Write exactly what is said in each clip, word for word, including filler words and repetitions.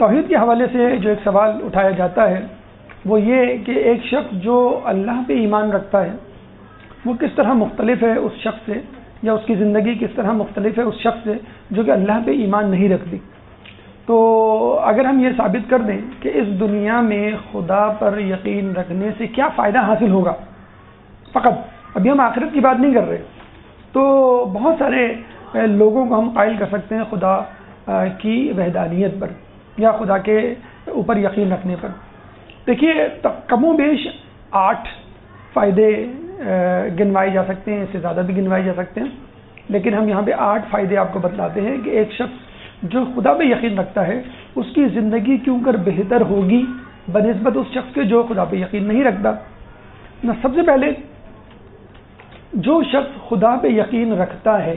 توحید کے حوالے سے جو ایک سوال اٹھایا جاتا ہے وہ یہ کہ ایک شخص جو اللہ پہ ایمان رکھتا ہے وہ کس طرح مختلف ہے اس شخص سے، یا اس کی زندگی کس طرح مختلف ہے اس شخص سے جو کہ اللہ پہ ایمان نہیں رکھتی۔ تو اگر ہم یہ ثابت کر دیں کہ اس دنیا میں خدا پر یقین رکھنے سے کیا فائدہ حاصل ہوگا فقط، ابھی ہم آخرت کی بات نہیں کر رہے، تو بہت سارے لوگوں کو ہم قائل کر سکتے ہیں خدا کی وحدانیت پر یا خدا کے اوپر یقین رکھنے پر۔ دیکھیے کم و بیش آٹھ فائدے گنوائے جا سکتے ہیں، اس سے زیادہ بھی گنوائے جا سکتے ہیں، لیکن ہم یہاں پہ آٹھ فائدے آپ کو بتلاتے ہیں کہ ایک شخص جو خدا پہ یقین رکھتا ہے اس کی زندگی کیوں کر بہتر ہوگی بنسبت اس شخص کے جو خدا پہ یقین نہیں رکھتا۔ سب سے پہلے جو شخص خدا پہ یقین رکھتا ہے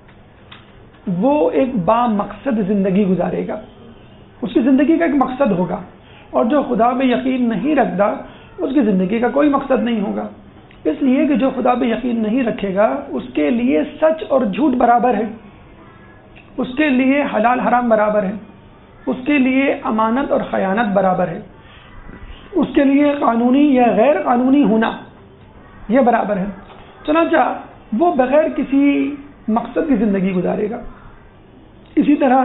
وہ ایک با مقصد زندگی گزارے گا، اس کی زندگی کا ایک مقصد ہوگا، اور جو خدا پہ یقین نہیں رکھتا اس کی زندگی کا کوئی مقصد نہیں ہوگا، اس لیے کہ جو خدا پہ یقین نہیں رکھے گا اس کے لیے سچ اور جھوٹ برابر ہے، اس کے لیے حلال حرام برابر ہے، اس کے لیے امانت اور خیانت برابر ہے، اس کے لیے قانونی یا غیر قانونی ہونا یہ برابر ہے، چنانچہ وہ بغیر کسی مقصد کی زندگی گزارے گا۔ اسی طرح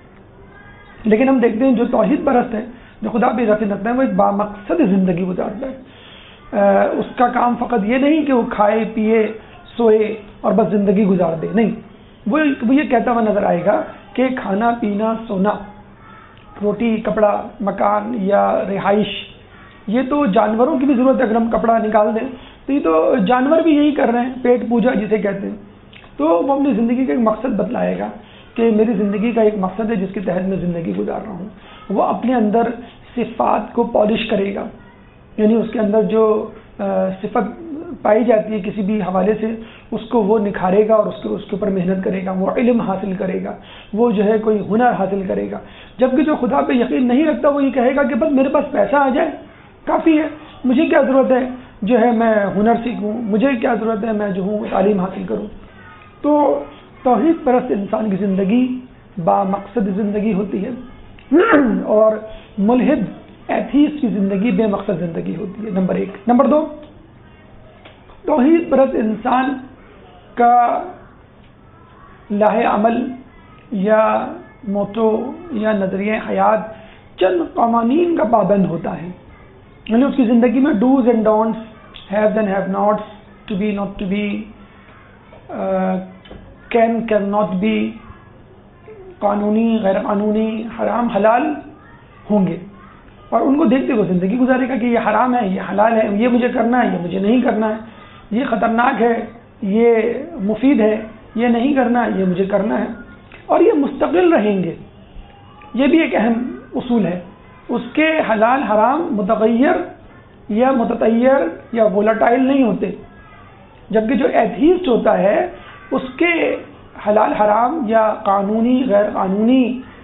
لیکن ہم دیکھتے ہیں جو توحید پرست ہے، جو خدا پہ یقین رکھتا ہے، وہ ایک بامقصد زندگی گزارتا ہے۔ اس کا کام فقط یہ نہیں کہ وہ کھائے پیے سوئے اور بس زندگی گزار دے، نہیں، وہ وہ یہ کہتا ہوا نظر آئے گا کہ کھانا پینا سونا، روٹی کپڑا مکان یا رہائش، یہ تو جانوروں کی بھی ضرورت ہے۔ اگر ہم کپڑا نکال دیں تو یہ تو جانور بھی یہی کر رہے ہیں، پیٹ پوجا جسے کہتے ہیں۔ تو وہ اپنی زندگی کا ایک مقصد بتلائے گا کہ میری زندگی کا ایک مقصد ہے جس کے تحت میں زندگی گزار رہا ہوں۔ وہ اپنے اندر صفات کو پالش کرے گا، یعنی اس کے اندر جو صفت پائی جاتی ہے کسی بھی حوالے سے اس کو وہ نکھارے گا اور اس کے اس کے اوپر محنت کرے گا، وہ علم حاصل کرے گا، وہ جو ہے کوئی ہنر حاصل کرے گا۔ جبکہ جو خدا پہ یقین نہیں رکھتا وہ یہ کہے گا کہ بس میرے پاس پیسہ آ جائے کافی ہے، مجھے کیا ضرورت ہے جو ہے میں ہنر سیکھوں، مجھے کیا ضرورت ہے میں جو ہوں تعلیم حاصل کروں۔ تو توحید پرست انسان کی زندگی با مقصد زندگی ہوتی ہے، اور ملحد ایتھیسٹ کی زندگی بے مقصد زندگی ہوتی ہے، نمبر ایک۔ نمبر دو، توحید پرست انسان کا لاہ عمل یا موٹو یا نظریہ حیات چند قوانین کا پابند ہوتا ہے، یعنی اس کی زندگی میں dos and don'ts, haves and have nots, to be not to be, can can not be, قانونی غیر قانونی، حرام حلال ہوں گے، اور ان کو دیکھتے ہوئے زندگی گزارے گا کہ یہ حرام ہے، یہ حلال ہے، یہ مجھے کرنا ہے، یہ مجھے نہیں کرنا ہے، یہ خطرناک ہے، یہ مفید ہے، یہ نہیں کرنا ہے، یہ مجھے کرنا ہے، اور یہ مستقل رہیں گے۔ یہ بھی ایک اہم اصول ہے، اس کے حلال حرام متغیر یا متطیر یا وولٹائل نہیں ہوتے، جبکہ جو ایتھیسٹ ہوتا ہے اس کے حلال حرام یا قانونی غیر قانونی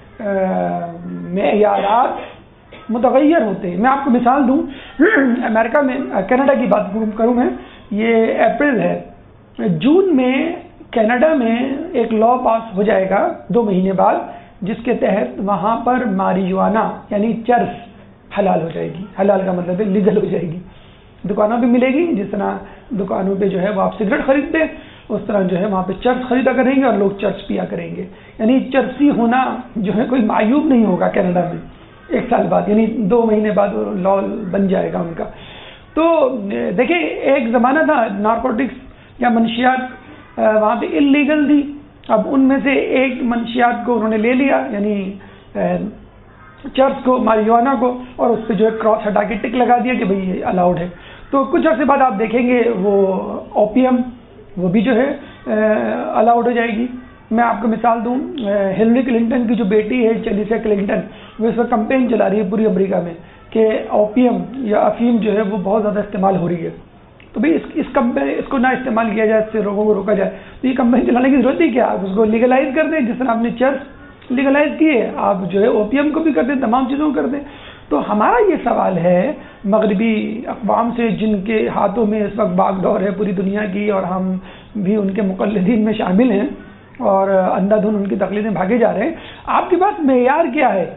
معیارات متغیر ہوتے ہیں۔ میں آپ کو مثال دوں، امریکہ میں کینیڈا کی بات کروں میں، یہ اپریل ہے، جون میں کینیڈا میں ایک لا پاس ہو جائے گا دو مہینے بعد، جس کے تحت وہاں پر ماریجوانا یعنی چرس حلال ہو جائے گی۔ حلال کا مطلب ہے لیگل ہو جائے گی، دکانوں پہ ملے گی، جس طرح دکانوں پہ جو ہے وہ آپ سگریٹ خریدتے ہیں اس طرح جو ہے وہاں پہ چرس خریدا کریں گے اور لوگ چرس پیا کریں گے، یعنی چرسی ہونا جو ہے کوئی معیوب نہیں ہوگا کینیڈا میں ایک سال بعد، یعنی دو مہینے بعد لا بن جائے گا ان کا۔ تو دیکھیں ایک زمانہ تھا نارکوٹکس یا منشیات وہاں پہ انلیگل تھی، اب ان میں سے ایک منشیات کو انہوں نے لے لیا، یعنی چرس کو، ماریجوانا کو، اور اس پہ جو ہے کراس ہٹا کے ٹک لگا دیا کہ بھئی یہ الاؤڈ ہے۔ تو کچھ عرصے بعد آپ دیکھیں گے وہ اوپیم وہ بھی جو ہے الاؤڈ ہو جائے گی۔ میں آپ کو مثال دوں، ہلری کلنٹن کی جو بیٹی ہے چیلیسا کلنٹن، وہ اس وقت کمپین چلا رہی ہے پوری امریکہ میں کہ اوپیم یا افیم جو ہے وہ بہت زیادہ استعمال ہو رہی ہے، تو بھئی اس اس کمپین اس کو نہ استعمال کیا جائے، اس سے لوگوں کو روکا جائے، تو یہ کمپین چلانے کی ضرورت ہی کیا؟ آپ اس کو لیگلائز کر دیں، جس طرح آپ نے چرس لیگلائز کیے آپ جو ہے اوپیم کو بھی کر دیں، تمام چیزوں کو کر دیں۔ تو ہمارا یہ سوال ہے مغربی اقوام سے جن کے ہاتھوں میں اس وقت باغ دور ہے پوری دنیا کی، اور ہم بھی ان کے مقلدین میں شامل ہیں اور اندھا دھند ان کی تقلیدیں بھاگے جا رہے ہیں، آپ کے پاس معیار کیا ہے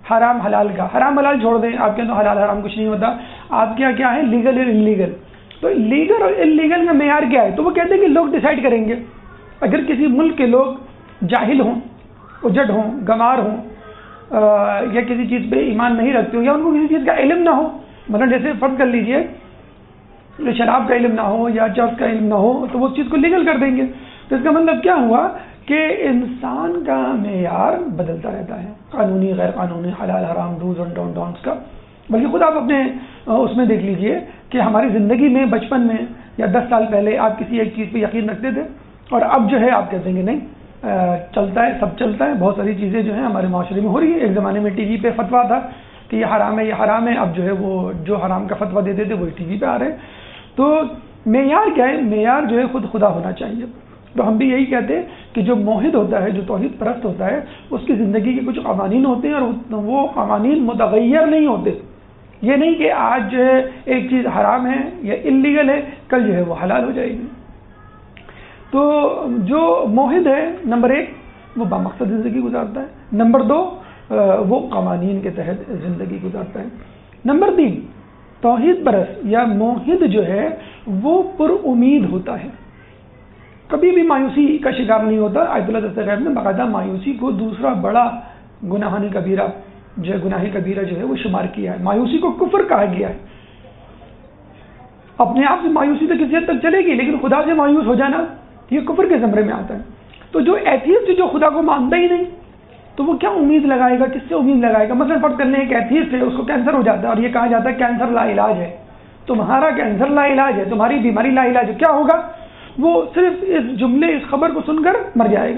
حرام حلال کا، حرام حلال چھوڑ دیں، آپ کے اندر حلال حرام کچھ نہیں ہوتا، آپ کے یہاں کیا ہے لیگل اور انلیگل. تو لیگل اور انلیگل کا معیار کیا ہے؟ تو وہ کہتے ہیں کہ لوگ ڈیسائیڈ کریں گے. اگر کسی ملک کے لوگ جاہل ہوں، اجڑ ہوں، گنوار ہوں، یا کسی چیز پہ ایمان نہیں رکھتے ہوں، یا ان کو کسی چیز کا علم نہ ہو، مطلب جیسے فرض کر لیجئے شراب کا علم نہ ہو یا چرس کا علم نہ ہو، تو وہ اس چیز کو لیگل کر دیں گے. تو اس کا مطلب کیا ہوا کہ انسان کا معیار بدلتا رہتا ہے، قانونی غیر قانونی، حلال حرام، ڈوز اینڈ ڈونٹ ڈونٹس کا. بلکہ خود آپ اپنے اس میں دیکھ لیجئے کہ ہماری زندگی میں بچپن میں یا دس سال پہلے آپ کسی ایک چیز پہ یقین رکھتے تھے، اور اب جو ہے آپ کہتے ہیں کہ نہیں چلتا ہے، سب چلتا ہے. بہت ساری چیزیں جو ہیں ہمارے معاشرے میں ہو رہی ہیں. ایک زمانے میں ٹی وی پہ فتویٰ تھا کہ یہ حرام ہے، یہ حرام ہے، اب جو ہے وہ جو حرام کا فتویٰ دیتے تھے وہی ٹی وی پہ آ رہے ہیں. تو معیار کیا ہے؟ معیار جو ہے خود خدا ہونا چاہیے. تو ہم بھی یہی کہتے ہیں کہ جو موحد ہوتا ہے، جو توحید پرست ہوتا ہے، اس کی زندگی کے کچھ قوانین ہوتے ہیں، اور وہ قوانین متغیر نہیں ہوتے. یہ نہیں کہ آج جو ہے ایک چیز حرام ہے یا انلیگل ہے، کل جو ہے وہ حلال ہو جائے گی. تو جو موحد ہے، نمبر ایک وہ بامقصد زندگی گزارتا ہے، نمبر دو وہ قوانین کے تحت زندگی گزارتا ہے، نمبر تین توحید پرست یا موحد جو ہے وہ پر امید ہوتا ہے، کبھی بھی مایوسی کا شکار نہیں ہوتا. آیت اللہ دستغیب نے باقاعدہ مایوسی کو دوسرا بڑا گناہانی کبیرہ جو ہے گناہی کبیرہ جو ہے وہ شمار کیا ہے. مایوسی کو کفر کہا گیا ہے. اپنے آپ سے مایوسی تو کسی حد تک چلے گی، لیکن خدا سے مایوس ہو جانا یہ کفر کے زمرے میں آتا ہے. تو جو ایتھیسٹ جو خدا کو مانتا ہی نہیں، تو وہ کیا امید لگائے گا؟ کس سے امید لگائے گا؟ مثلا فرض کر لیں ایک ایتھیسٹ ہے، اس کو کینسر ہو جاتا ہے، اور یہ کہا جاتا ہے کینسر لا علاج ہے. تمہارا کینسر لا علاج ہے، تمہاری بیماری لا علاج ہے. کیا ہوگا؟ وہ صرف اس جملے اس خبر کو سن کر مر جائے گا،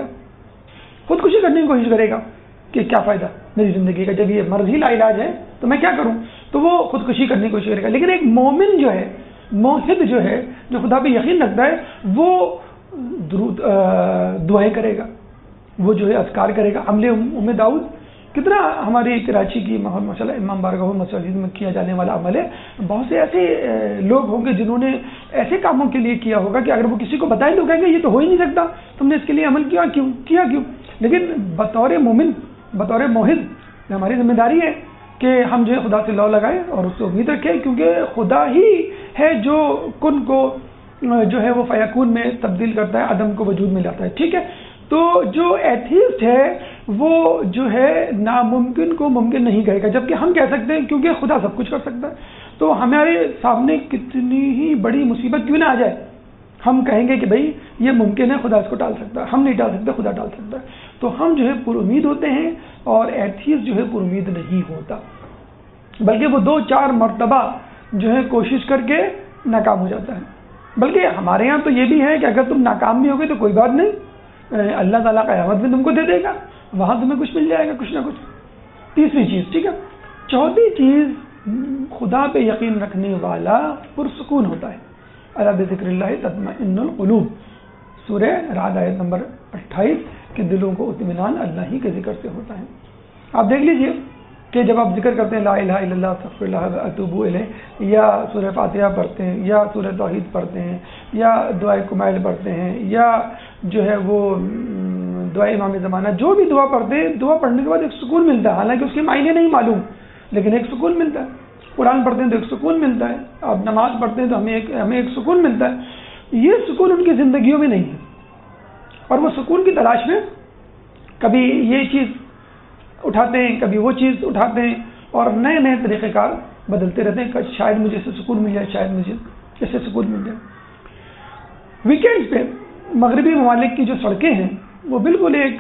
خودکشی کرنے کی کوشش کرے گا کہ کیا فائدہ میری زندگی کا، جب یہ مرض ہی لا علاج ہے تو میں کیا کروں. تو وہ خودکشی کرنے کی کوشش کرے گا. لیکن ایک مومن جو ہے، موحد جو ہے، جو خدا پہ یقین رکھتا ہے، وہ درود دعائیں کرے گا، وہ جو ہے اذکار کرے گا. عمل ام داؤد کتنا ہماری کراچی کی ماشاء اللہ امام بارگاہ مساجد میں کیا جانے والا عمل ہے. بہت سے ایسے لوگ ہوں گے جنہوں نے ایسے کاموں کے لیے کیا ہوگا کہ اگر وہ کسی کو بتائیں تو کہیں گے یہ تو ہو ہی نہیں سکتا، تم نے اس کے لیے عمل کیا کیوں کیا کیوں لیکن بطور مومن، بطور موحد ہماری ذمہ داری ہے کہ ہم جو ہے خدا سے لو لگائیں اور اس سے امید رکھیں، کیونکہ خدا ہی ہے جو کن کو جو ہے وہ فیکون میں تبدیل کرتا ہے، عدم کو وجود میں لاتا ہے. ٹھیک ہے. تو جو ایتھیسٹ ہے وہ جو ہے ناممکن کو ممکن نہیں کہے گا، جبکہ ہم کہہ سکتے ہیں کیونکہ خدا سب کچھ کر سکتا ہے. تو ہمارے سامنے کتنی ہی بڑی مصیبت کیوں نہ آ جائے، ہم کہیں گے کہ بھائی یہ ممکن ہے، خدا اس کو ٹال سکتا ہے. ہم نہیں ٹال سکتے، خدا ٹال سکتا ہے. تو ہم جو ہے پر امید ہوتے ہیں، اور ایتھیسٹ جو ہے پر امید نہیں ہوتا، بلکہ وہ دو چار مرتبہ جو ہے کوشش کر کے ناکام ہو جاتا ہے. بلکہ ہمارے ہاں تو یہ بھی ہے کہ اگر تم ناکام بھی ہوگے تو کوئی بات نہیں، اللہ تعالیٰ قیامت میں تم کو دے دے گا، وہاں تمہیں کچھ مل جائے گا، کچھ نہ کچھ. تیسری چیز، ٹھیک ہے. چوتھی چیز، خدا پہ یقین رکھنے والا پرسکون ہوتا ہے. الا بذکر اللہ تطمئن القلوب، سورہ رعد آیت نمبر اٹھائیس، کہ دلوں کو اطمینان اللہ ہی کے ذکر سے ہوتا ہے. آپ دیکھ لیجئے کہ جب آپ ذکر کرتے ہیں لا الہ الا اللہ استغفر اللہ اتوب الیہ، یا سورہ فاتحہ پڑھتے ہیں، یا سورہ توحید پڑھتے ہیں، یا دعائے کمیل پڑھتے ہیں، یا جو ہے وہ دعائے امام زمانہ، جو بھی دعا پڑھتے ہیں، دعا پڑھنے کے بعد ایک سکون ملتا ہے. حالانکہ اس کے معنی نہیں معلوم، لیکن ایک سکون ملتا ہے. قرآن پڑھتے ہیں تو ایک سکون ملتا ہے، آپ نماز پڑھتے ہیں تو ہمیں ایک ہمیں ایک سکون ملتا ہے. یہ سکون ان کی زندگیوں میں نہیں ہے، اور وہ سکون کی تلاش میں کبھی یہ چیز اٹھاتے ہیں، کبھی وہ چیز اٹھاتے ہیں، اور نئے نئے طریقہ کار بدلتے رہتے ہیں کہ شاید مجھے اس سے سکون مل جائے، شاید مجھے اس سے سکون مل جائے. ویکینڈ پہ مغربی ممالک کی جو سڑکیں ہیں وہ بالکل ایک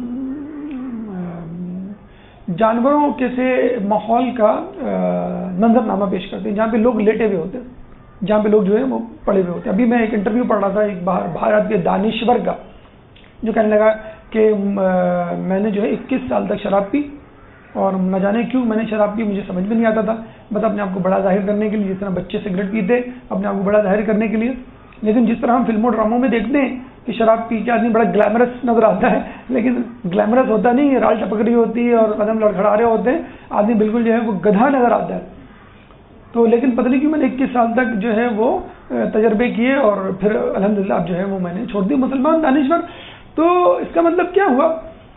جانوروں کے سے ماحول کا منظرنامہ پیش کرتے ہیں، جہاں پہ لوگ لیٹے ہوئے ہوتے ہیں، جہاں پہ لوگ جو ہے وہ پڑے ہوئے ہوتے ہیں. ابھی میں ایک انٹرویو پڑھ رہا تھا ایک بھارت کے دانشور کا، جو کہنے لگا کہ میں نے جو ہے اکیس سال تک شراب پی، اور نہ جانے کیوں میں نے شراب پی، مجھے سمجھ میں نہیں آتا تھا، بس اپنے آپ کو بڑا ظاہر کرنے کے لیے، جس طرح بچے سگریٹ پیتے اپنے آپ کو بڑا ظاہر کرنے کے لیے. لیکن جس طرح ہم فلموں ڈراموں میں دیکھتے ہیں کہ شراب پی کے آدمی بڑا گلیمرس نظر آتا ہے، لیکن گلیمرس ہوتا نہیں، رال ٹپک رہی ہوتی ہے اور قدم لڑکھڑا رہے ہوتے ہیں، آدمی بالکل جو ہے وہ گدھا نظر آتا ہے. تو لیکن پتہ نہیں کیوں میں نے اکیس سال تک جو ہے وہ تجربے کیے، اور پھر الحمدللہ اب جو ہے وہ میں نے چھوڑ دی. مسلمان دانشور. تو اس کا مطلب کیا ہوا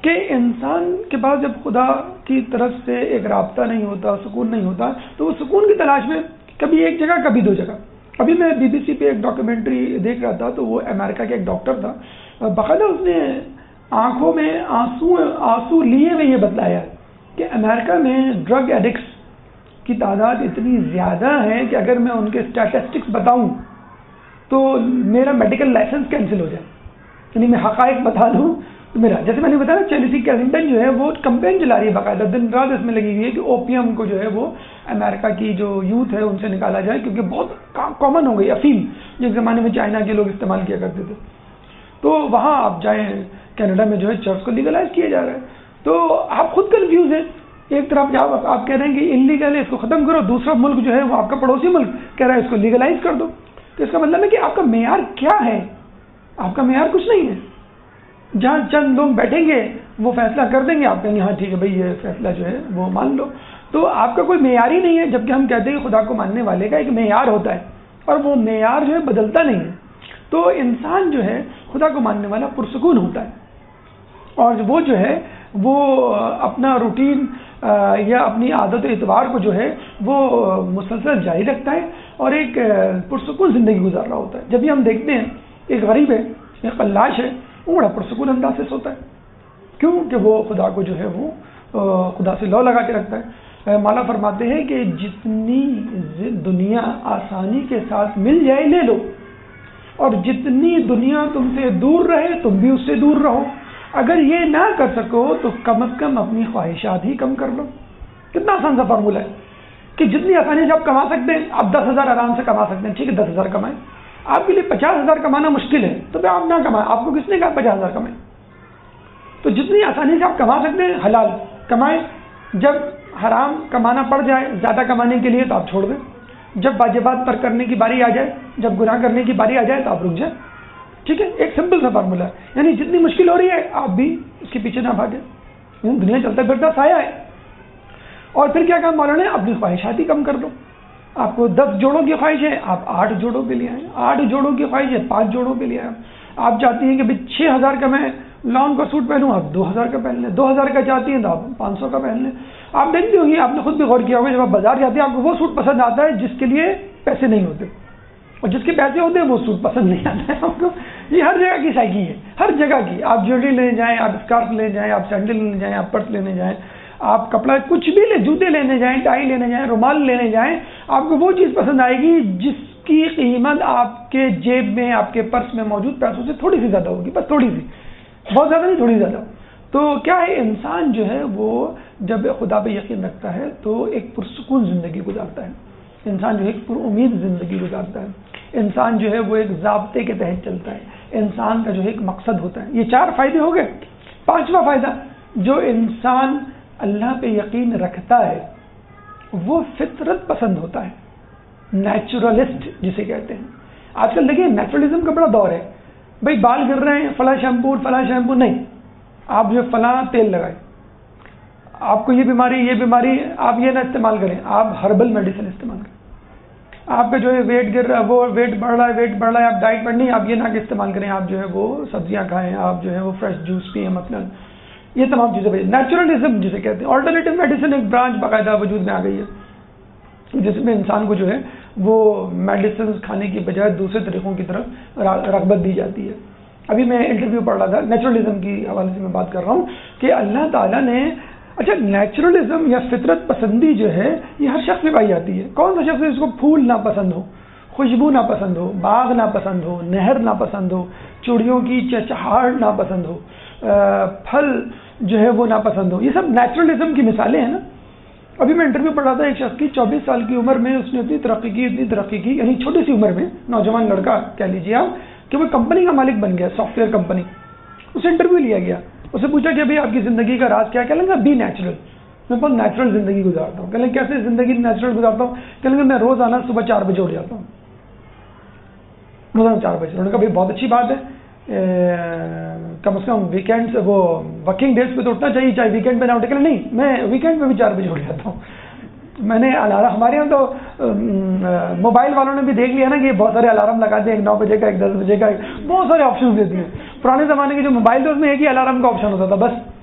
کہ انسان کے پاس جب خدا کی طرف سے ایک رابطہ نہیں ہوتا، سکون نہیں ہوتا، تو وہ سکون کی تلاش میں کبھی ایک جگہ کبھی دو جگہ. ابھی میں بی بی سی پہ ایک ڈاکیومنٹری دیکھ رہا تھا، تو وہ امریکہ کے ایک ڈاکٹر تھا، باقاعدہ اس نے آنکھوں میں آنسو آنسو لیے ہوئے یہ بتلایا کہ امریکہ میں ڈرگ ایڈکٹس کی تعداد اتنی زیادہ ہے کہ اگر میں ان کے اسٹیٹسٹکس بتاؤں تو میرا میڈیکل لائسنس کینسل ہو جائے. یعنی میں حقائق بتا دوں تو میرا، جیسے میں نے بتایا چیلسی کیلنٹن جو ہے وہ کمپین چلا رہی ہے باقاعدہ، دن رات اس میں لگی ہوئی ہے کہ اوپیم کو جو ہے وہ امریکہ کی جو یوتھ ہے ان سے نکالا جائے، کیونکہ بہت کامن ہو گئی افیم، جس زمانے میں چائنا کے لوگ استعمال کیا کرتے تھے. تو وہاں آپ جائیں کینیڈا میں جو ہے چرچ کو لیگلائز کیا جا رہا ہے. تو آپ خود کنفیوز ہیں. ایک طرف جب آپ کہہ رہے ہیں کہ انلیگل ہے اس کو ختم کرو، دوسرا ملک جو ہے وہ آپ کا پڑوسی ملک کہہ رہا ہے اس کو لیگلائز کر دو. تو اس کا مطلب ہے کہ آپ کا معیار کیا ہے؟ آپ کا معیار کچھ نہیں ہے. جہاں چند لوگ بیٹھیں گے وہ فیصلہ کر دیں گے، آپ کہیں گے ہاں ٹھیک ہے بھائی یہ فیصلہ جو ہے وہ مان لو. تو آپ کا کوئی معیار ہی نہیں ہے، جبکہ ہم کہتے ہیں کہ خدا کو ماننے والے کا ایک معیار ہوتا ہے اور وہ معیار جو ہے بدلتا نہیں ہے. تو انسان جو ہے خدا کو ماننے والا پرسکون ہوتا ہے، اور وہ جو ہے وہ اپنا روٹین یا اپنی عادت و اعتبار کو جو ہے وہ مسلسل جاری رکھتا ہے اور ایک پرسکون زندگی گزار رہا ہوتا ہے. جب بھی ہم دیکھتے ہیں ایک غریب ہے، ایک قلاش ہے، وہ بڑا پرسکون انداز سے سوتا ہے. کیوں کہ وہ خدا کو جو ہے وہ خدا سے لو لگا کے رکھتا ہے. مولا فرماتے ہیں کہ جتنی دنیا آسانی کے ساتھ مل جائے لے لو، اور جتنی دنیا تم سے دور رہے تم بھی اس سے دور رہو. اگر یہ نہ کر سکو تو کم از کم اپنی خواہشات ہی کم کر لو. کتنا آسان سا فارمولہ ہے کہ جتنی آسانی سے آپ کما سکتے ہیں، آپ دس ہزار آرام سے کما سکتے ہیں، ٹھیک ہے دس ہزار کمائیں. آپ کے لیے پچاس ہزار کمانا مشکل ہے تو پھر آپ نہ کمائیں. آپ کو کس نے کہا پچاس ہزار کمائیں؟ تو جتنی آسانی سے آپ کما سکتے ہیں حلال کمائیں. جب حرام کمانا پڑ جائے زیادہ کمانے کے لیے تو آپ چھوڑ دیں. جب واجبات پر کرنے کی باری آ جائے، جب گناہ کرنے کی باری آ جائے تو آپ رک جائیں. ٹھیک ہے، ایک سمپل سا فارمولہ ہے. یعنی جتنی مشکل ہو رہی ہے آپ بھی اس کے پیچھے نہ بھاگیں. دنیا چلتا پھرتا سایہ ہے. اور پھر کیا کہا مولانا نے؟ اپنی خواہشات ہی کم کر دو. آپ کو دس جوڑوں کی خواہش ہے، آپ آٹھ جوڑوں کے لیے آئیں. آٹھ جوڑوں کی خواہش ہے، پانچ جوڑوں کے لیے آئیں. آپ چاہتی ہیں کہ بھائی چھ ہزار کا میں لان کا سوٹ پہنوں، آپ دو ہزار کا پہن لیں. دو ہزار کا چاہتی ہیں تو آپ پانچ سو کا پہن لیں. آپ دیکھتی ہوں گی، آپ نے خود بھی غور کیا ہوگا، جب آپ بازار جاتے ہیں آپ کو وہ سوٹ پسند آتا ہے جس کے لیے پیسے نہیں ہوتے، اور جس کے پیسے ہوتے ہیں وہ سوٹ پسند نہیں آتا ہے آپ کو. یہ ہر جگہ کی سائیکی ہے، ہر جگہ کی. آپ جیولری لینے جائیں، آپ اسکارف لینے جائیں، آپ سینڈل لینے جائیں، آپ پرس لینے جائیں، آپ کپڑا کچھ بھی لیں، جوتے لینے جائیں، ٹائی لینے جائیں، رومال لینے جائیں، آپ کو وہ چیز پسند آئے گی جس کی قیمت آپ کے جیب میں، آپ کے پرس میں موجود پیسوں سے تھوڑی سی زیادہ ہوگی، بس تھوڑی سی، بہت زیادہ نہیں، تھوڑی زیادہ. تو کیا ہے، انسان جو ہے وہ جب خدا پہ یقین رکھتا ہے تو ایک پرسکون زندگی گزارتا ہے. انسان جو ہے ایک پر امید زندگی گزارتا ہے. انسان جو ہے وہ ایک ضابطے کے تحت چلتا ہے. انسان کا جو ہے ایک مقصد ہوتا ہے. یہ چار فائدے ہو گئے. پانچواں فائدہ، جو انسان اللہ پہ یقین رکھتا ہے وہ فطرت پسند ہوتا ہے، نیچرلسٹ جسے کہتے ہیں. آج کل دیکھیں نیچرلزم کا بڑا دور ہے. بھائی بال گر رہے ہیں، فلاں شیمپو فلاں شیمپو نہیں، آپ جو فلاں تیل لگائیں. آپ کو یہ بیماری یہ بیماری آپ یہ نہ استعمال کریں، آپ ہربل میڈیسن استعمال کریں. آپ کا جو ہے ویٹ گر رہا ہے، وہ ویٹ بڑھ رہا ہے ویٹ بڑھ رہا ہے آپ ڈائٹ پر نہیں، آپ یہ نہ کہ استعمال کریں، آپ جو ہے وہ سبزیاں کھائیں، آپ جو ہے وہ فریش جوس پئیں. مثلا یہ تمام چیزیں نیچرلزم جسے کہتے ہیں. آلٹرنیٹیو میڈیسن ایک برانچ باقاعدہ وجود میں آ گئی ہے جس میں انسان کو جو ہے وہ میڈیسن کھانے کی بجائے دوسرے طریقوں کی طرف رغبت دی جاتی ہے. ابھی میں انٹرویو پڑھ رہا تھا، نیچرلزم کی حوالے سے میں بات کر رہا ہوں کہ اللہ تعالیٰ نے، اچھا نیچرلزم یا فطرت پسندی جو ہے یہ ہر شخص میں پائی جاتی ہے. کون سا شخص ہے جس کو پھول نہ پسند ہو، خوشبو نہ پسند ہو، باغ نہ پسند ہو، نہر نہ پسند ہو، چڑیوں کی چہچہاہٹ نہ پسند ہو، پھل جو ہے وہ نہ پسند ہو؟ یہ سب نیچرلزم کی مثالیں ہیں نا. ابھی میں انٹرویو پڑھ رہا تھا ایک شخص کی، چوبیس سال کی عمر میں اس نے اتنی ترقی کی اتنی ترقی کی یعنی چھوٹی سی عمر میں، نوجوان لڑکا کہہ لیجیے آپ، کہ وہ کمپنی کا مالک بن گیا، سافٹ ویئر کمپنی. اسے انٹرویو لیا گیا، اسے پوچھا کہ بھائی آپ کی زندگی کا راز کیا ہے؟ کہہ لیں گے بی نیچرل. میں بہت نیچرل زندگی گزارتا ہوں. کہہ لیں کیسے زندگی نیچرل گزارتا ہوں؟ کہہ لیں گے میں روز آنا صبح چار بجے اٹھ جاتا ہوں، روزانہ چار بجے. انہوں نے کہا بھائی بہت اچھی بات ہے، کم از کم ویکینڈ سے وہ ورکنگ ڈیز پہ تو اٹھنا چاہیے، چاہے ویکینڈ پہ نہ اٹھے. کہ نہیں میں ویکینڈ پہ بھی چار بجے اٹھ جاتا ہوں. میں نے الارم، ہمارے یہاں تو موبائل والوں نے بھی دیکھ لیا نا کہ بہت سارے الارم لگاتے ہیں، ایک نو بجے کا، ایک دس بجے کا، بہت سارے آپشن دیتی ہیں. پرانے زمانے کے جو موبائل تھے اس میں ایک ہی الارم کا آپشن ہوتا تھا بس.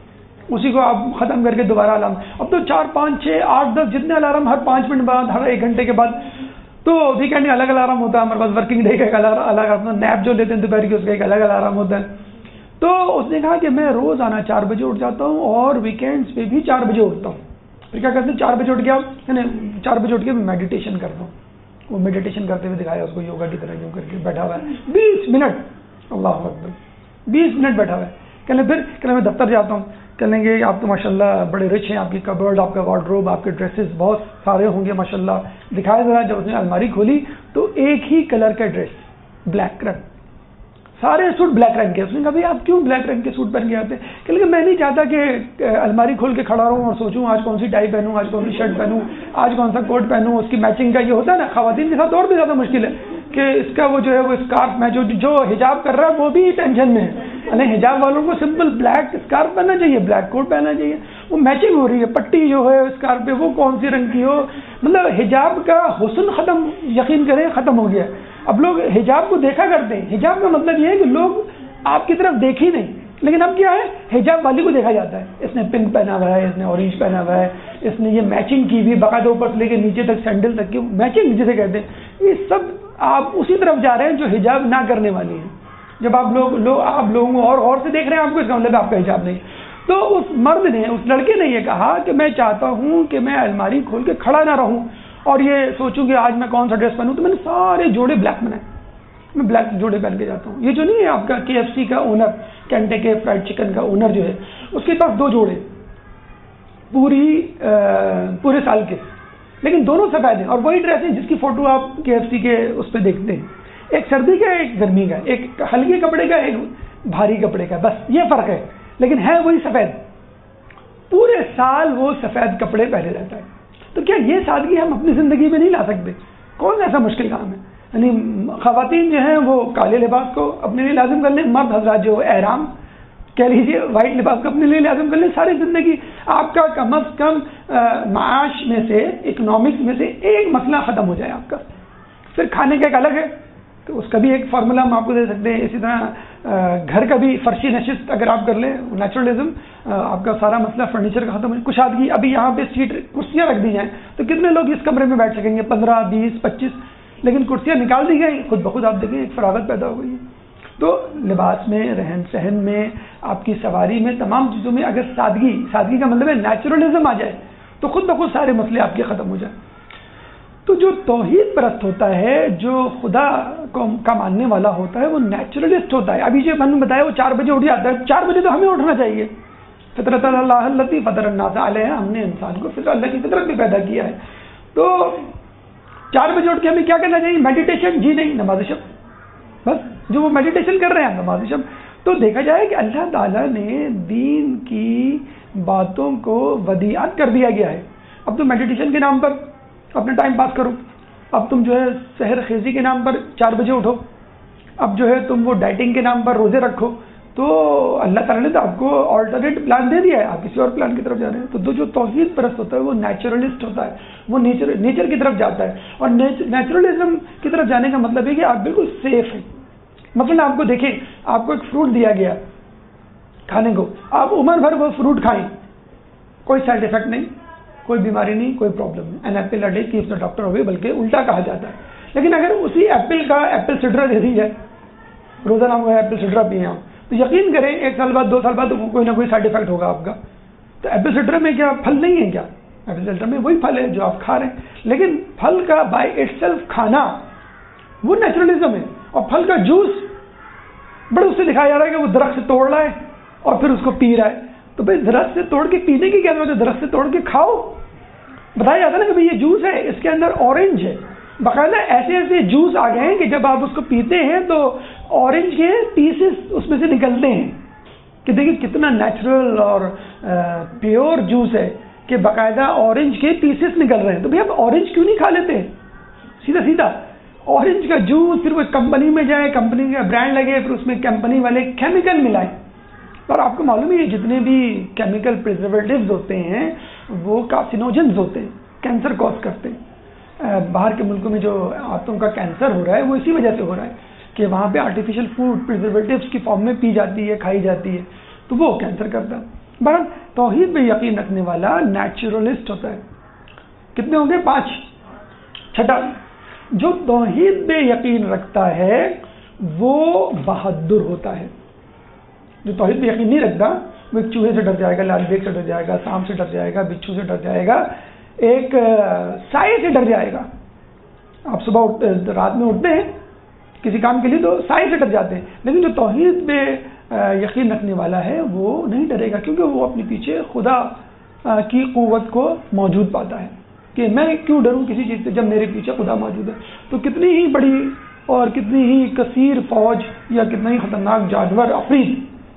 اسی کو آپ ختم کر کے دوبارہ الارم. اب تو چار پانچ چھ آٹھ دس جتنے الارم ہر پانچ منٹ بعد، ہر ایک گھنٹے کے بعد. تو ویکینڈ میں الگ الارم ہوتا ہے ہمارے پاس، ورکنگ ڈے کا ایک الگ الگ اپنا نیپ جو لیتے ہیں دوپہر کی اس کا ایک الگ الارم ہوتا ہے. تو اس نے کہا کہ میں روز آنا چار بجے اٹھ جاتا ہوں اور ویکینڈس پہ بھی چار بجے اٹھتا ہوں. پھر کیا کرتے ہیں چار بجے اٹھ گیا یعنی چار بجے اٹھ کے میں میڈیٹیشن کرتا ہوں. وہ میڈیٹیشن کرتے ہوئے دکھایا اس کو یوگا کی طرح یوں کر کے بیٹھا ہوا ہے بیس منٹ. اللہ اکبر، بیس منٹ بیٹھا ہوا ہے. کہنے پھر کہنے میں دفتر جاتا ہوں. کہنے گے آپ تو ماشاء اللہ بڑے رچ ہیں، آپ کی کبرڈ، آپ کا وارڈروب، آپ کے ڈریسز بہت سارے ہوں گے ماشاء اللہ. دکھایا ذرا. جب اس نے الماری کھولی تو ایک ہی کلر کا ڈریس، بلیک رنگ، سارے سوٹ بلیک رنگ کے. اس نے کہا بھائی آپ کیوں بلیک رنگ کے سوٹ پہن کے آتے ہیں؟ کہ میں نہیں چاہتا کہ الماری کھول کے کھڑا رہوں اور سوچوں آج کون سی ٹائی پہنوں، آج کون سی شرٹ پہنوں، آج کون سا کوٹ پہنوں. اس کی میچنگ کا یہ ہوتا ہے نا، خواتین کے ساتھ اور بھی زیادہ مشکل ہے کہ اس کا وہ جو ہے وہ اسکارف میں جو جو حجاب کر رہا ہے وہ بھی ٹینشن میں ہے. یعنی حجاب والوں کو سمپل بلیک اسکارف پہننا چاہیے، بلیک کوٹ پہننا چاہیے. وہ میچنگ ہو رہی ہے، پٹی جو ہے اسکارف پہ وہ کون سی رنگ کی ہو. مطلب حجاب کا حسن ختم، یقین کریں ختم ہو گیا. اب لوگ حجاب کو دیکھا کرتے ہیں. حجاب کا مطلب یہ ہے کہ لوگ آپ کی طرف دیکھ ہی نہیں، لیکن اب کیا ہے حجاب والی کو دیکھا جاتا ہے. اس نے پنک پہنا ہوا ہے، اس نے اورینج پہنا ہوا ہے، اس نے یہ میچنگ کی ہوئی باقاعدہ اوپر سے لے کے نیچے تک سینڈل تک کی میچنگ جسے کہتے ہیں. یہ سب آپ اسی طرف جا رہے ہیں جو حجاب نہ کرنے والی ہیں. جب آپ لوگ لوگ آپ لوگوں کو اور اور سے دیکھ رہے ہیں آپ کو، اس کا مطلب آپ کا حجاب نہیں. تو اس مرد نے، اس لڑکے نے یہ کہا کہ میں چاہتا ہوں کہ میں الماری کھول کے کھڑا نہ رہوں اور یہ سوچوں کہ آج میں کون سا ڈریس پہنوں. تو میں نے سارے جوڑے بلیک بنائے. میں بلیک جوڑے پہن کے جاتا ہوں. یہ جو نہیں ہے آپ کا کے ایف سی کا اونر، کینٹیکے فرائڈ چکن کا اونر جو ہے، اس کے پاس دو جوڑے پوری پورے سال کے، لیکن دونوں سفید ہیں اور وہی ڈریس ہے جس کی فوٹو آپ کے ایف سی کے اس پہ دیکھتے ہیں. ایک سردی کا ایک گرمی کا، ایک ہلکے کپڑے کا ایک بھاری کپڑے کا، بس یہ فرق ہے، لیکن ہے وہی سفید. پورے سال وہ سفید کپڑے پہنے رہتا ہے. تو کیا یہ سادگی ہم اپنی زندگی میں نہیں لا سکتے؟ کون ایسا مشکل کام ہے؟ یعنی خواتین جو ہیں وہ کالے لباس کو اپنے لیے لازم کر لیں، مرد حضرات جو احرام کہہ لیجیے وائٹ لباس کو اپنے لیے لازم کر لیں. ساری زندگی آپ کا کم از کم معاش میں سے، اکنامکس میں سے ایک مسئلہ ختم ہو جائے آپ کا. پھر کھانے کا ایک الگ ہے، تو اس کا بھی ایک فارمولا ہم آپ کو دے سکتے ہیں. اسی طرح گھر کا بھی فرشی نشست اگر آپ کر لیں، نیچرلزم، آپ کا سارا مسئلہ فرنیچر کا ختم ہو جائے. کشادگی، ابھی یہاں پہ سیٹ کرسیاں رکھ دی جائیں تو کتنے لوگ اس کمرے میں بیٹھ سکیں گے؟ پندرہ، بیس، پچیس. لیکن کرسیاں نکال دی گئی، خود بخود آپ دیکھیں ایک فراغت پیدا ہو گئی ہے. تو لباس میں، رہن سہن میں، آپ کی سواری میں، تمام چیزوں میں اگر سادگی سادگی کا مطلب ہے نیچرلزم آ جائے تو خود بخود سارے مسئلے آپ کے ختم ہو جائیں. تو جو توحید پرست ہوتا ہے، جو خدا کو کا ماننے والا ہوتا ہے، وہ نیچرلسٹ ہوتا ہے. ابھی جو میں نے بتایا وہ چار بجے اٹھ جاتا ہے. چار بجے تو ہمیں اٹھنا چاہیے. فطرت اللہ التی فطر الناس علیہا، ہم نے انسان کو فطرت اللہ کی فطرت بھی پیدا کیا ہے. تو چار بجے اٹھ کے ہمیں کیا کرنا چاہیے؟ میڈیٹیشن؟ جی نہیں، نماز شب. بس جو وہ میڈیٹیشن کر رہے ہیں نماز شب. تو دیکھا جائے کہ اللہ تعالیٰ نے دین کی باتوں کو ودیعت کر دیا گیا ہے. اب تو میڈیٹیشن کے نام پر اپنا ٹائم پاس کرو، اب تم جو ہے سحر خیزی کے نام پر چار بجے اٹھو، اب جو ہے تم وہ ڈائٹنگ کے نام پر روزے رکھو. تو اللہ تعالیٰ نے تو آپ کو آلٹرنیٹ پلان دے دیا ہے، آپ کسی اور پلان کی طرف جا رہے ہیں. تو جو توحید پرست ہوتا ہے وہ نیچرلسٹ ہوتا ہے، وہ نیچر نیچر کی طرف جاتا ہے. اور نیچرلزم کی طرف جانے کا مطلب ہے کہ آپ بالکل سیف ہیں. مثلا آپ کو دیکھیں، آپ کو ایک فروٹ دیا گیا کھانے کو، آپ عمر بھر وہ فروٹ کھائیں، کوئی سائڈ افیکٹ نہیں، کوئی بیماری نہیں، کوئی پرابلم نہیں. An apple a day keeps the doctor away, بلکہ الٹا کہا جاتا ہے. لیکن اگر اسی ایپل کا ایپل سڈرا دے دی جائے، روزانہ ہم ایپل سڈرا پیے ہم، تو یقین کریں ایک سال بعد، دو سال بعد کوئی نہ کوئی سائڈ افیکٹ ہوگا آپ کا. تو ایپل سڈرا میں کیا پھل نہیں ہے کیا؟ ایپل سڈرا میں وہی پھل ہے جو آپ کھا رہے ہیں. لیکن پھل کا بائی اٹ سیلف کھانا وہ نیچرلزم ہے. اور پھل کا جوس بڑے اس سے دکھایا جا رہا ہے کہ وہ درخت سے توڑ رہا ہے اور پھر اس کو پی رہا ہے. تو بھائی درخت سے توڑ کے پینے کی کیا ضرورت ہے؟ درخت سے توڑ کے کھاؤ. بتایا جاتا ہے نا کہ بھائی یہ جوس ہے، اس کے اندر اورنج ہے. باقاعدہ ایسے ایسے جوس آ گئے ہیں کہ جب آپ اس کو پیتے ہیں تو اورنج کے پیسز اس میں سے نکلتے ہیں. کہ دیکھیں کتنا نیچرل اور پیور جوس ہے کہ باقاعدہ اورنج کے پیسز نکل رہے ہیں. تو بھائی آپ اورنج کیوں نہیں کھا لیتے؟ سیدھا سیدھا اورنج کا جوس، پھر وہ کمپنی میں جائے، کمپنی کا برانڈ لگے، پھر اس میں کمپنی والے کیمیکل ملائیں. اور آپ کو معلوم ہے جتنے بھی کیمیکل پریزرویٹیوز ہوتے ہیں وہ کارسینوجنز ہوتے ہیں، کینسر کوز کرتے ہیں. باہر کے ملکوں میں جو آنتوں کا کینسر ہو رہا ہے وہ اسی وجہ سے ہو رہا ہے کہ وہاں پہ آرٹیفیشیل فوڈ پریزرویٹیوز کی فارم میں پی جاتی ہے، کھائی جاتی ہے، تو وہ کینسر کرتا ہے. بہرحال توحید پہ یقین رکھنے والا نیچرلسٹ ہوتا ہے. کتنے ہوں گے؟ پانچ. چھٹا، جو توحید پہ یقین رکھتا ہے وہ بہادر ہوتا ہے. جو توحید پہ یقین نہیں رکھتا وہ ایک چوہے سے ڈر جائے گا، لال بیگ سے ڈر جائے گا، سانپ سے ڈر جائے گا، بچھو سے ڈر جائے گا، ایک سائے سے ڈر جائے گا. آپ صبح رات میں اٹھتے ہیں کسی کام کے لیے تو سائے سے ڈر جاتے ہیں، لیکن جو توحید پہ یقین رکھنے والا ہے وہ نہیں ڈرے گا، کیونکہ وہ اپنے پیچھے خدا کی قوت کو موجود پاتا ہے کہ میں کیوں ڈروں کسی چیز سے جب میرے پیچھے خدا موجود ہے. تو کتنی ہی بڑی اور کتنی ہی کثیر فوج یا کتنا ہی خطرناک جانور عفریت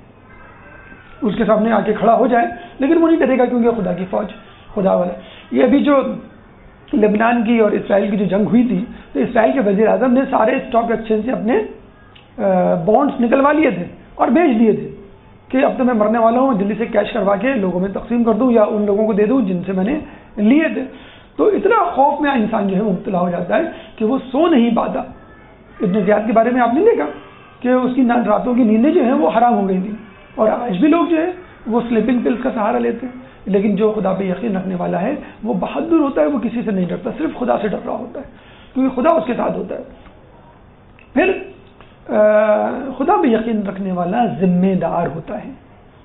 اس کے سامنے آ کے کھڑا ہو جائے لیکن وہ نہیں ڈرے گا، کیونکہ خدا کی فوج خدا والا. یہ ابھی جو لبنان کی اور اسرائیل کی جو جنگ ہوئی تھی تو اسرائیل کے وزیر اعظم نے سارے اسٹاک ایکسچینج سے اپنے بانڈز نکلوا لیے تھے اور بیچ دیے تھے کہ اب تو میں مرنے والا ہوں، جلدی سے کیش کروا کے لوگوں میں تقسیم کر دوں یا ان لوگوں کو دے دوں جن سے میں نے لیے تھے. تو اتنا خوف میں انسان جو ہے مبتلا ہو جاتا ہے کہ وہ سو نہیں پاتا. ابن زیاد کے بارے میں آپ نے دیکھا کہ اس کی راتوں کی نیندیں جو ہیں وہ حرام ہو گئی تھیں، اور آج بھی لوگ جو ہے وہ سلیپنگ پلس کا سہارا لیتے ہیں. لیکن جو خدا پہ یقین رکھنے والا ہے وہ بہادر ہوتا ہے، وہ کسی سے نہیں ڈرتا، صرف خدا سے ڈر رہا ہوتا ہے کیونکہ خدا اس کے ساتھ ہوتا ہے. پھر خدا پہ یقین رکھنے والا ذمہ دار ہوتا ہے.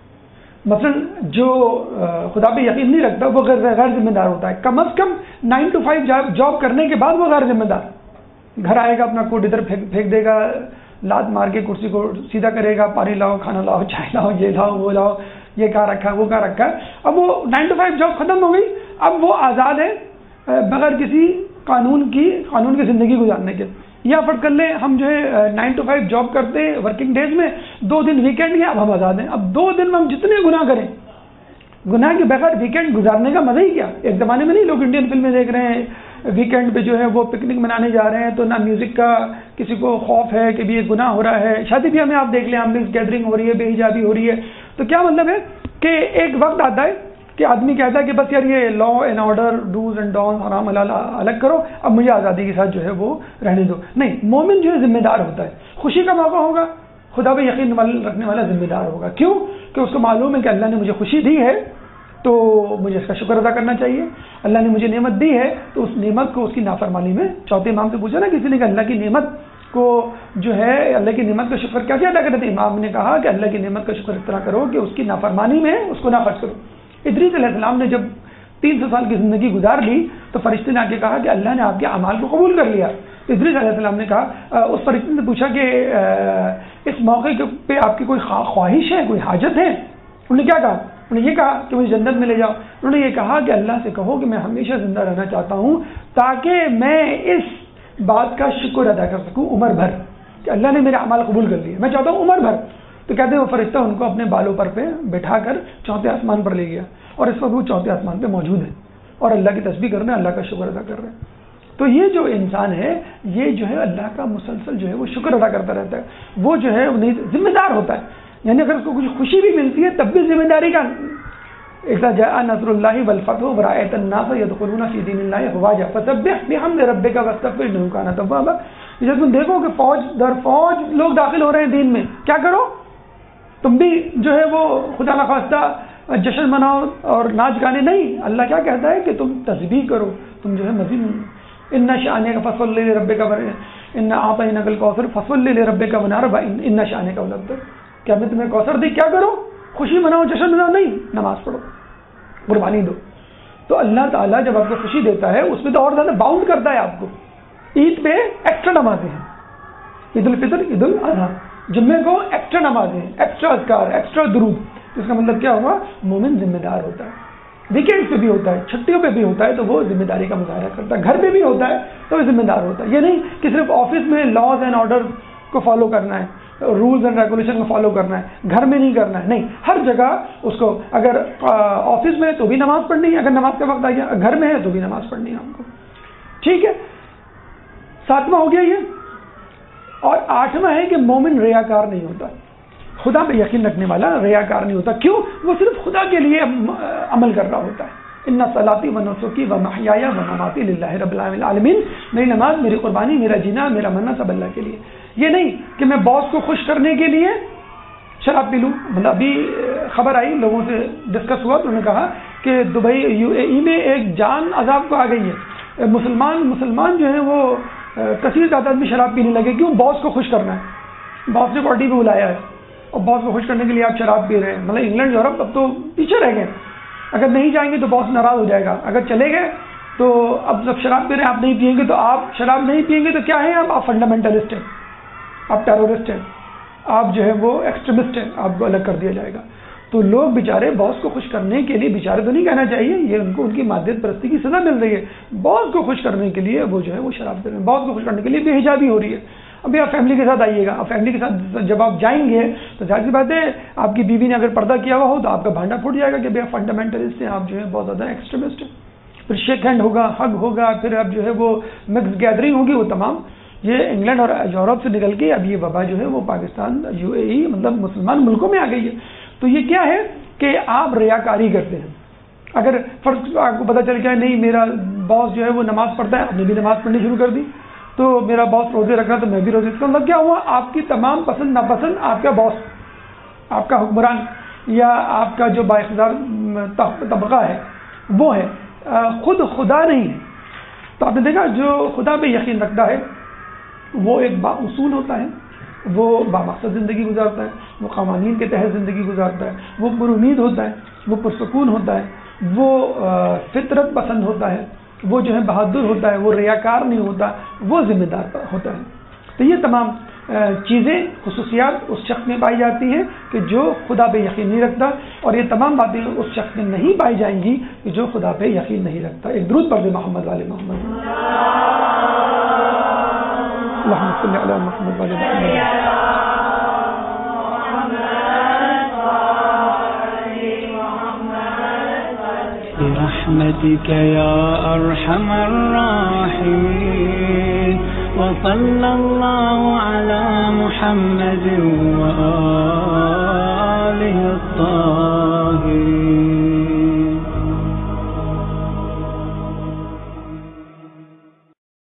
مثلا جو خدا پہ یقین نہیں رکھتا وہ غیر ذمہ دار ہوتا ہے. کم از کم نائن ٹو فائیو جاب کرنے کے بعد وہ غیر ذمہ دار. گھر آئے گا، اپنا کوٹ ادھر پھینک دے گا، لات مار کے کرسی کو سیدھا کرے گا، پانی لاؤ، کھانا لاؤ، چائے لاؤ، یہ لاؤ وہ لاؤ، یہ کہاں رکھا وہ کہاں رکھا. اب وہ نائن ٹو فائیو جاب ختم ہو گئی، اب وہ آزاد ہے بغیر کسی قانون کی قانون کی زندگی گزارنے کے. یا فرض کر لیں ہم جو ہے نائن ٹو فائیو جاب کرتے ورکنگ ڈیز میں، دو دن ویکینڈ ہے، اب ہم آزاد ہیں. اب دو دن میں ہم جتنے گناہ کریں، گناہ کے بغیر ویکینڈ گزارنے کا مزہ ہی کیا. ایک زمانے میں نہیں لوگ انڈین فلمیں دیکھ رہے ہیں، ویکینڈ پہ جو ہے وہ پکنک منانے جا رہے ہیں تو نہ میوزک کا کسی کو خوف ہے کہ بھی یہ گناہ ہو رہا ہے. شادی بھی ہمیں آپ دیکھ لیں، ہم نے گیدرنگ ہو رہی ہے، بے حجابی ہو رہی ہے. تو کیا مطلب ہے کہ ایک وقت آتا ہے کہ آدمی کہتا ہے کہ بس یار یہ law and order, dos and don'ts, حرام حلال الگ کرو، اب مجھے آزادی کے ساتھ جو ہے وہ رہنے دو. نہیں، مومن جو ہے ذمہ دار ہوتا ہے. خوشی کا موقع ہوگا، خدا پہ یقین رکھنے والا ذمہ دار ہوگا. کیوں؟ کہ اس کو معلوم ہے کہ اللہ نے مجھے خوشی دی ہے تو مجھے اس کا شکر ادا کرنا چاہیے. اللہ نے مجھے نعمت دی ہے تو اس نعمت کو اس کی نافرمانی میں، چوتھے امام سے پوچھا نا کسی نے کہ اللہ کی نعمت کو جو ہے اللہ کی نعمت کا شکر کیسے ادا کرتے؟ امام نے کہا کہ اللہ کی نعمت کا شکر اس طرح کرو کہ اس کی نافرمانی میں اس کو نہ خرچ کرو. ادریس علیہ السلام نے جب تین سو سال کی زندگی گزار لی تو فرشتے نے آ کے کہا کہ اللہ نے آپ کے اعمال کو قبول کر لیا. تو ادریس علیہ السلام نے کہا، اس فرشتے نے پوچھا کہ اس موقع پہ آپ کی کوئی خواہش ہے، کوئی حاجت ہے؟ انہوں نے کیا کہا؟ انہوں نے یہ کہا کہ مجھے جنت میں لے جاؤ. انہوں نے یہ کہا کہ اللہ سے کہو کہ میں ہمیشہ زندہ رہنا چاہتا ہوں تاکہ میں اس بات کا شکر ادا کر سکوں عمر بھر کہ اللہ نے میرے اعمال قبول کر لیے، میں چاہتا ہوں عمر بھر. تو کہتے ہیں وہ فرشتہ ان کو اپنے بالوں پر پہ بٹھا کر چوتھے آسمان پر لے گیا اور اس وقت وہ چوتھے آسمان پہ موجود ہے اور اللہ کی تسبیح کر رہے ہیں، اللہ کا شکر ادا کر رہے ہیں. تو یہ جو انسان ہے یہ جو ہے اللہ کا مسلسل جو ہے وہ شکر ادا کرتا رہتا ہے. وہ جو ہے انہیں ذمہ دار ہوتا ہے. یعنی اگر اس کو کچھ خوشی بھی ملتی ہے تب بھی ذمہ داری کا. اذا جاء نصر اللہ والفتح ورأيت الناس يدخلون في دين الله افواجا فسبح بحمد ربك واستغفر انه كان توابا. جب تم دیکھو کہ فوج در فوج لوگ داخل ہو رہے ہیں دین میں، کیا کرو؟ تم بھی جو ہے وہ خدا نخواستہ جشن مناؤ اور ناچ گانے نہیں. اللہ کیا کہتا ہے کہ تم تسبیح کرو، تم جو ہے مزید ان شانک فصل لربک ان اعطیناک الکوثر فصل لربک ونحر ان شانک ولابتر. کیا میں تمہیں کوثر دی، کیا کرو؟ خوشی مناؤ، جشن مناؤ نہیں، نماز پڑھو، قربانی دو. تو اللہ تعالیٰ جب آپ کو خوشی دیتا ہے اس میں تو اور زیادہ باؤنڈ کرتا ہے آپ کو. عید پہ ایکسٹرا نمازیں ہیں، عید الفطر، عید الاضحیٰ، جمعے کو ایکسٹرا نمازیں ہیں، ایکسٹرا اذکار، ایکسٹرا درود. اس کا مطلب کیا ہوا؟ مومن ذمہ دار ہوتا ہے. ویکینڈ پہ بھی ہوتا ہے، چھٹیوں پہ بھی ہوتا ہے تو وہ ذمہ داری کا مظاہرہ کرتا ہے. گھر پہ بھی ہوتا ہے تو وہ ذمہ دار ہوتا ہے. یہ نہیں کہ صرف آفس میں لاز اینڈ آرڈر کو فالو کرنا ہے، رولز اینڈ ریگولیشن کو فالو کرنا ہے، گھر میں نہیں کرنا ہے. نہیں، ہر جگہ اس کو، اگر آفس میں تو بھی نماز پڑھنی ہے، اگر نماز کا وقت آ گیا، گھر میں ہے تو بھی نماز پڑھنی ہے ہم کو. ٹھیک ہے، ساتواں ہو گیا یہ. اور آٹھواں ہے کہ مومن ریاکار نہیں ہوتا. خدا پہ یقین رکھنے والا ریاکار نہیں ہوتا. کیوں؟ وہ صرف خدا کے لیے عمل کر رہا ہوتا ہے. ان صلاتی و نسکی و محیایا و مماتی للہ رب العالمین. میری نماز، میری قربانی، میرا جینا، میرا مرنا سب اللہ کے لیے. یہ نہیں کہ میں باس کو خوش کرنے کے لیے شراب پی لوں. مطلب ابھی خبر آئی, لوگوں سے ڈسکس ہوا تو انہوں نے کہا کہ دبئی یو اے ای میں ایک جان عذاب کو آ گئی ہے. مسلمان مسلمان جو ہیں وہ کثیر تعداد میں شراب پینے لگے. کیوں؟ باس کو خوش کرنا ہے. باس نے پارٹی پہ بلایا ہے اور باس کو خوش کرنے کے لیے آپ شراب پی رہے ہیں. مطلب انگلینڈ یورپ اب تو پیچھے رہ گئے. اگر نہیں جائیں گے تو باس ناراض ہو جائے گا. اگر چلے گئے تو اب جب شراب پی رہے ہیں آپ نہیں پئیں گے تو آپ شراب نہیں پئیں گے تو کیا ہے آپ آپ فنڈامنٹلسٹ ہیں, آپ ٹیرورسٹ ہیں, آپ جو ہے وہ ایکسٹریمسٹ ہیں, آپ کو الگ کر دیا جائے گا. تو لوگ بیچارے باس کو خوش کرنے کے لیے, بیچارے تو نہیں کہنا چاہیے, یہ ان کو ان کی مادیت پرستی کی سزا مل رہی ہے. باس کو خوش کرنے کے لیے وہ جو ہے وہ شراب پی رہے ہیں. باس کو خوش کرنے کے لیے بے حجابی ہو رہی ہے. ابھی آپ فیملی کے ساتھ آئیے گا, اب فیملی کے ساتھ جب آپ جائیں گے تو ظاہر سی بات ہے آپ کی بیوی نے اگر پردہ کیا ہوا ہو تو آپ کا بھانڈا پھوٹ جائے گا کہ بھائی آپ فنڈامنٹلسٹ ہیں, آپ جو ہے بہت زیادہ ایکسٹریمسٹ ہیں. پھر شیک ہینڈ ہوگا, ہگ ہوگا, پھر اب جو ہے وہ مکس گیدرنگ ہوگی. وہ تمام یہ انگلینڈ اور یورپ سے نکل کے اب یہ وبا جو ہے وہ پاکستان, یو اے ای مطلب مسلمان ملکوں میں آ گئی ہے. تو یہ کیا ہے کہ آپ ریاکاری کرتے ہیں. اگر فرض آپ کو پتہ چل گیا نہیں میرا باس جو ہے وہ نماز پڑھتا ہے, آپ نے بھی نماز پڑھنی شروع کر دی, تو میرا باس روزے رکھ رہا تو میں بھی روزے. اس کا مطلب کیا ہوا, آپ کی تمام پسند ناپسند آپ کا باس, آپ کا حکمران یا آپ کا جو بااختیار طبقہ ہے وہ ہے, خود خدا نہیں ہے. تو آپ نے دیکھا جو خدا پہ یقین رکھتا ہے وہ ایک با اصول ہوتا ہے, وہ بامقصد زندگی گزارتا ہے, وہ قوانین کے تحت زندگی گزارتا ہے, وہ پر امید ہوتا ہے, وہ پرسکون ہوتا ہے, وہ فطرت پسند ہوتا ہے, وہ جو ہے بہادر ہوتا ہے, وہ ریاکار نہیں ہوتا, وہ ذمہ دار ہوتا ہے. تو یہ تمام چیزیں خصوصیات اس شخص میں پائی جاتی ہیں کہ جو خدا پہ یقین نہیں رکھتا, اور یہ تمام باتیں اس شخص میں نہیں پائی جائیں گی کہ جو خدا پہ یقین نہیں رکھتا. ایک درود پڑھ دیں محمد والے محمد, اللہم صلی علی محمد والے محمد. برحمتك يا أرحم الراحمين وصلى الله على محمد وآله